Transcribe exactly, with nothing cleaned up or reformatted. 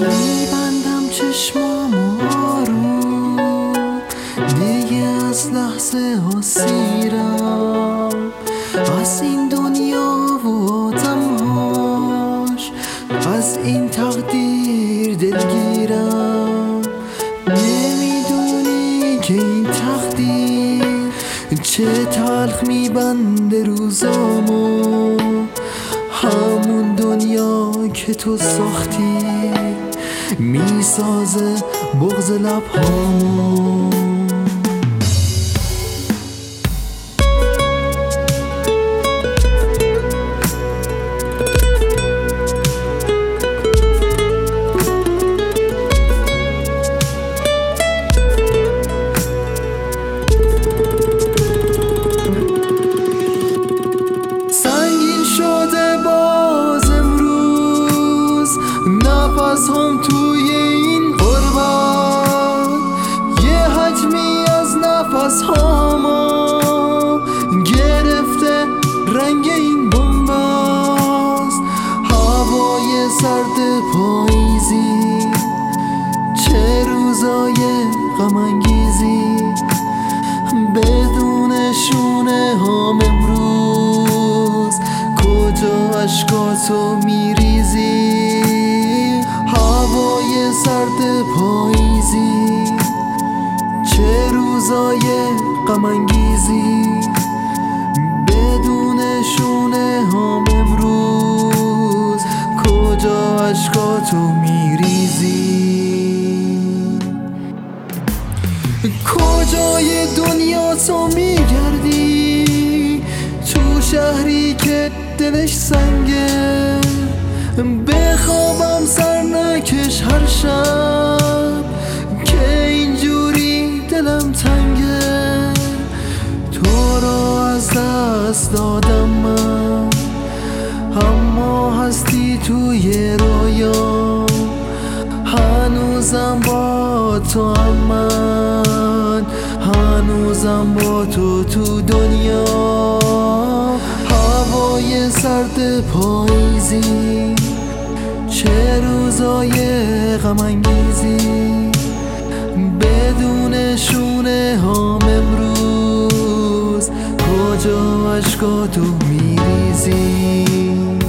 میبندم چشمامو رو دیگه از لحظه ها سیرم، از این دنیا و آدمهاش، از این تقدیر دلگیرم. نمیدونی که این تقدیر چه تلخ میبنده روزامو، همون دنیا که تو ساختی میسازه بغض لبهامو. نفس هم توی این غربت یه حجمی از نفس هامو گرفته، رنگ این بنبست. هوای سرد پاییزی، چه روزای غم انگیزی، بدون شونه هام امروز کجا اشکاتو میریزی. هوای سرد پاییزی، چه روزای غم انگیزی، بدون شونه هام امروز کجا اشکاتو میریزی. کجای دنیا تو میگردی، تو شهری که دلش سنگه، بخوابم سر نکش هر شب که اینجوری دلم تنگه. تو رو از دست دادم من، اما هستی توی رویام، هنوزم با تو هم من، هنوزم با تو تو دنیا. هوای سرد پاییزی، چه روزای غم انگیزی، بدون شونه هام امروز کجا اشکاتو میریزی.